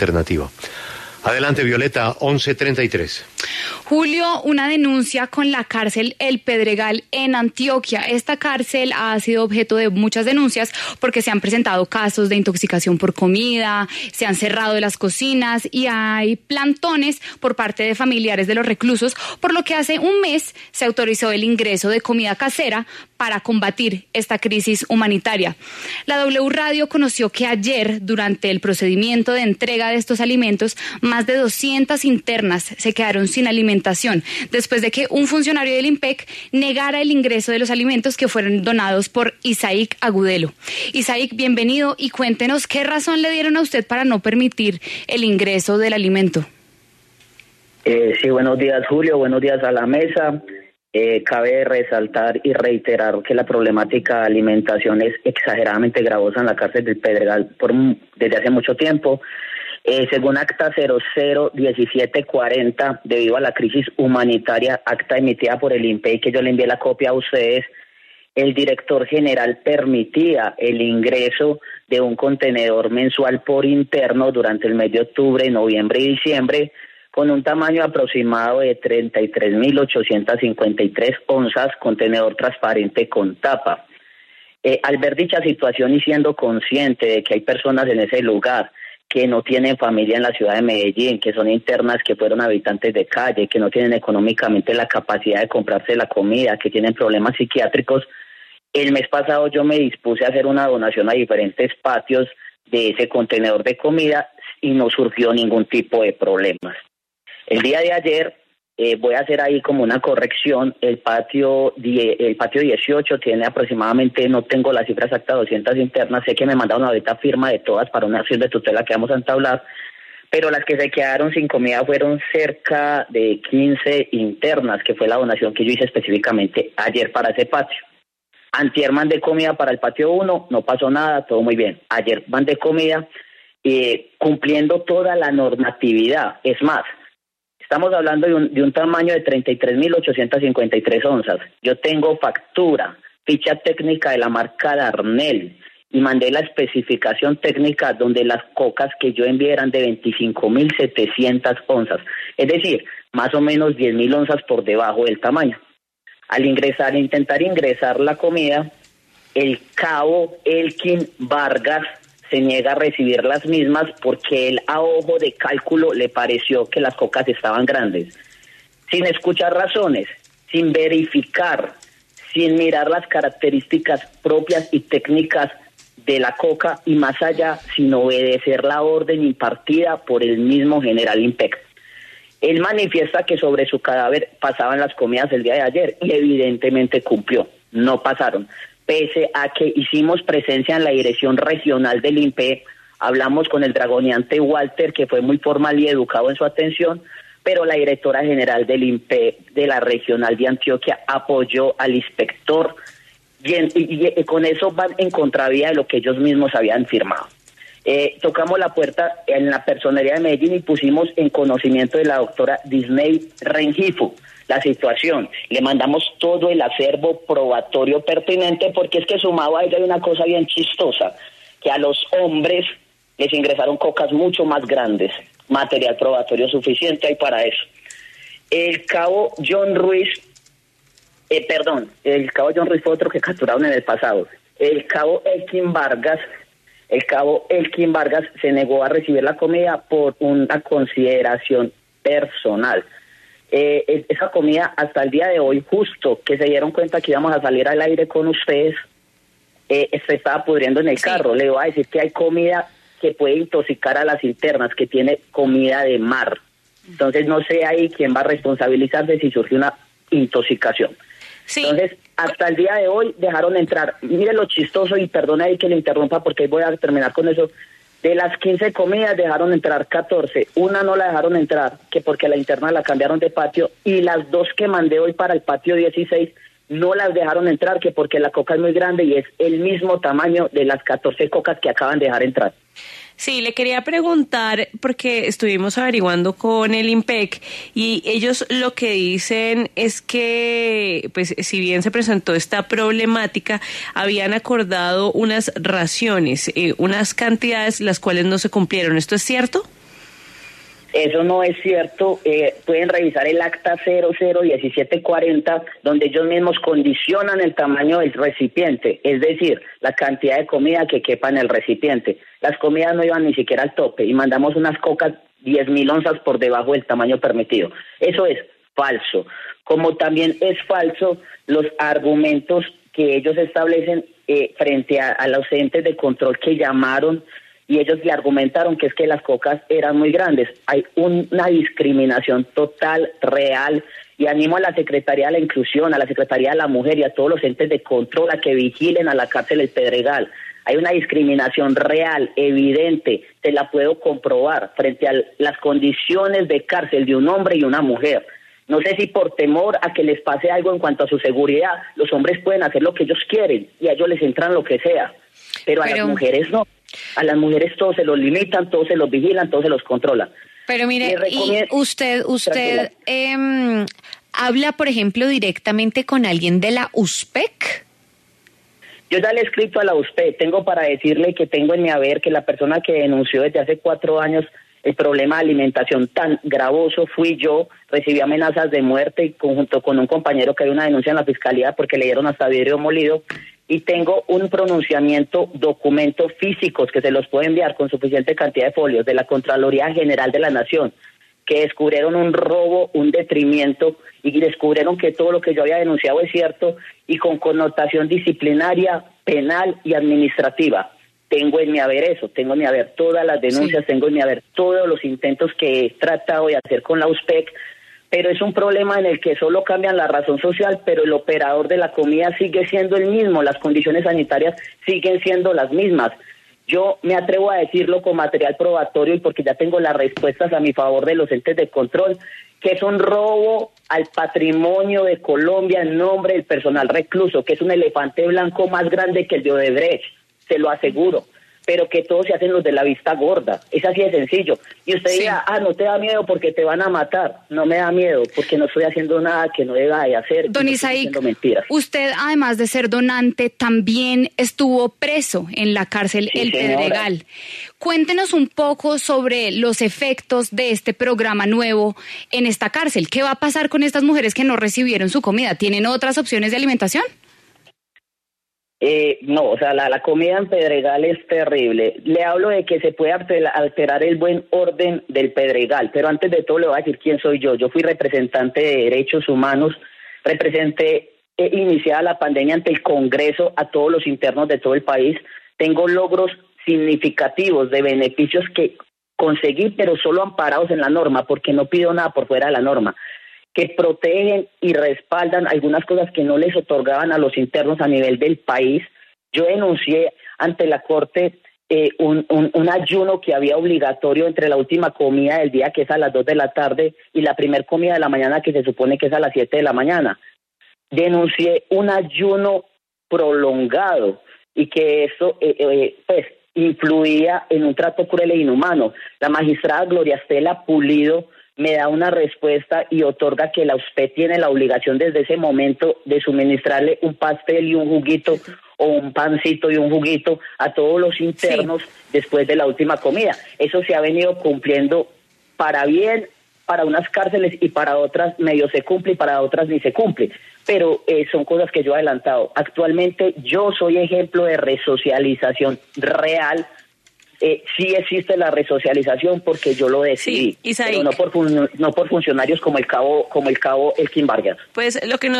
alternativa. Adelante, Violeta, 11:33. Julio, una denuncia con la cárcel El Pedregal en Antioquia. Esta cárcel ha sido objeto de muchas denuncias porque se han presentado casos de intoxicación por comida, se han cerrado las cocinas y hay plantones por parte de familiares de los reclusos, por lo que hace un mes se autorizó el ingreso de comida casera para combatir esta crisis humanitaria. La W Radio conoció que ayer, durante el procedimiento de entrega de estos alimentos, más de 200 internas se quedaron sin alimentación, después de que un funcionario del IMPEC negara el ingreso de los alimentos que fueron donados por Isaac Agudelo. Isaac, bienvenido y cuéntenos qué razón le dieron a usted para no permitir el ingreso del alimento. Sí, buenos días, Julio, buenos días a la mesa. Cabe resaltar y reiterar que la problemática de alimentación es exageradamente gravosa en la cárcel del Pedregal desde hace mucho tiempo. Según acta 001740, debido a la crisis humanitaria, acta emitida por el INPE, que yo le envié la copia a ustedes, el director general permitía el ingreso de un contenedor mensual por interno durante el mes de octubre, noviembre y diciembre, con un tamaño aproximado de 33.853 onzas, contenedor transparente con tapa. Al ver dicha situación y siendo consciente de que hay personas en ese lugar que no tienen familia en la ciudad de Medellín, que son internas, que fueron habitantes de calle, que no tienen económicamente la capacidad de comprarse la comida, que tienen problemas psiquiátricos, el mes pasado yo me dispuse a hacer una donación a diferentes patios de ese contenedor de comida y no surgió ningún tipo de problemas. El día de ayer voy a hacer ahí como una corrección. El patio 18 tiene aproximadamente, no tengo la cifra exacta, 200 internas. Sé que me mandaron ahorita firma de todas para una acción de tutela que vamos a entablar, pero las que se quedaron sin comida fueron cerca de 15 internas, que fue la donación que yo hice específicamente ayer para ese patio. Antier mandé comida para el patio 1, no pasó nada, todo muy bien. Ayer mandé comida cumpliendo toda la normatividad. Es más, estamos hablando de un tamaño de 33.853 onzas. Yo tengo factura, ficha técnica de la marca Darnell y mandé la especificación técnica donde las cocas que yo envié eran de 25.700 onzas. Es decir, más o menos 10.000 onzas por debajo del tamaño. Al intentar ingresar la comida, el cabo Elkin Vargas se niega a recibir las mismas porque él a ojo de cálculo le pareció que las cocas estaban grandes. Sin escuchar razones, sin verificar, sin mirar las características propias y técnicas de la coca y más allá, sin obedecer la orden impartida por el mismo general IMPEC. Él manifiesta que sobre su cadáver pasaban las comidas el día de ayer y evidentemente cumplió, no pasaron. Pese a que hicimos presencia en la dirección regional del INPE, hablamos con el dragoneante Walter, que fue muy formal y educado en su atención, pero la directora general del INPE de la regional de Antioquia apoyó al inspector y con eso van en contravía de lo que ellos mismos habían firmado. Tocamos la puerta en la personería de Medellín y pusimos en conocimiento de la doctora Disney Rengifo la situación. Le mandamos todo el acervo probatorio pertinente porque es que sumado a ella hay una cosa bien chistosa, que a los hombres les ingresaron cocas mucho más grandes, material probatorio suficiente hay para eso. El cabo John Ruiz fue otro que capturaron en el pasado. El cabo Elkin Vargas se negó a recibir la comida por una consideración personal. Esa comida hasta el día de hoy, justo que se dieron cuenta que íbamos a salir al aire con ustedes, se estaba pudriendo en el carro. Le voy a decir que hay comida que puede intoxicar a las internas, que tiene comida de mar. Entonces no sé ahí quién va a responsabilizarse si surge una intoxicación. Sí. Entonces, hasta el día de hoy dejaron entrar, mire lo chistoso, y perdone ahí que le interrumpa porque voy a terminar con eso, de las 15 comidas dejaron entrar 14, una no la dejaron entrar, que porque la interna la cambiaron de patio, y las 2 que mandé hoy para el patio 16 no las dejaron entrar, que porque la coca es muy grande y es el mismo tamaño de las 14 cocas que acaban de dejar entrar. Sí, le quería preguntar, porque estuvimos averiguando con el IMPEC y ellos lo que dicen es que, pues, si bien se presentó esta problemática, habían acordado unas raciones, unas cantidades las cuales no se cumplieron. ¿Esto es cierto? Eso no es cierto. Pueden revisar el acta 001740, donde ellos mismos condicionan el tamaño del recipiente, es decir, la cantidad de comida que quepa en el recipiente. Las comidas no iban ni siquiera al tope y mandamos unas cocas 10.000 onzas por debajo del tamaño permitido. Eso es falso. Como también es falso los argumentos que ellos establecen frente a los entes de control que llamaron, y ellos le argumentaron que es que las cocas eran muy grandes. Hay una discriminación total, real, y animo a la Secretaría de la Inclusión, a la Secretaría de la Mujer y a todos los entes de control a que vigilen a la cárcel El Pedregal. Hay una discriminación real, evidente, te la puedo comprobar, frente a las condiciones de cárcel de un hombre y una mujer. No sé si por temor a que les pase algo en cuanto a su seguridad, los hombres pueden hacer lo que ellos quieren y a ellos les entran lo que sea, pero a las mujeres no. A las mujeres todos se los limitan, todos se los vigilan, todos se los controlan. Pero mire, y usted habla, por ejemplo, directamente con alguien de la USPEC. Yo ya le he escrito a la USPEC, tengo para decirle que tengo en mi haber que la persona que denunció desde hace 4 años el problema de alimentación tan gravoso fui yo, recibí amenazas de muerte y junto con un compañero que hay una denuncia en la fiscalía porque le dieron hasta vidrio molido, y tengo un pronunciamiento, documentos físicos que se los puedo enviar con suficiente cantidad de folios de la Contraloría General de la Nación, que descubrieron un robo, un detrimento, y descubrieron que todo lo que yo había denunciado es cierto y con connotación disciplinaria, penal y administrativa. Tengo en mi haber eso, tengo en mi haber todas las denuncias, tengo en mi haber todos los intentos que he tratado de hacer con la USPEC, pero es un problema en el que solo cambian la razón social, pero el operador de la comida sigue siendo el mismo, las condiciones sanitarias siguen siendo las mismas. Yo me atrevo a decirlo con material probatorio y porque ya tengo las respuestas a mi favor de los entes de control, que es un robo al patrimonio de Colombia en nombre del personal recluso, que es un elefante blanco más grande que el de Odebrecht, se lo aseguro, pero que todos se hacen los de la vista gorda, es así de sencillo. Y usted dirá, no te da miedo porque te van a matar. No me da miedo porque no estoy haciendo nada que no deba de hacer. Don Isaac, usted además de ser donante también estuvo preso en la cárcel El Pedregal. Cuéntenos un poco sobre los efectos de este programa nuevo en esta cárcel. ¿Qué va a pasar con estas mujeres que no recibieron su comida? ¿Tienen otras opciones de alimentación? No, o sea, la comida en Pedregal es terrible. Le hablo de que se puede alterar el buen orden del Pedregal, pero antes de todo le voy a decir quién soy yo. Yo fui representante de derechos humanos, iniciada la pandemia ante el Congreso a todos los internos de todo el país. Tengo logros significativos de beneficios que conseguí, pero solo amparados en la norma, porque no pido nada por fuera de la norma, que protegen y respaldan algunas cosas que no les otorgaban a los internos a nivel del país. Yo denuncié ante la Corte un ayuno que había obligatorio entre la última comida del día, que es a las 2 de la tarde, y la primer comida de la mañana, que se supone que es a las 7 de la mañana. Denuncié un ayuno prolongado y que eso influía en un trato cruel e inhumano. La magistrada Gloria Estela Pulido me da una respuesta y otorga que la USPEC tiene la obligación desde ese momento de suministrarle un pastel y un juguito o un pancito y un juguito a todos los internos después de la última comida. Eso se ha venido cumpliendo para bien, para unas cárceles, y para otras medio se cumple y para otras ni se cumple. Pero son cosas que yo he adelantado. Actualmente yo soy ejemplo de resocialización real. Sí existe la resocialización porque yo lo decidí, pero no por funcionarios como el cabo Elkin Vargas. Pues lo que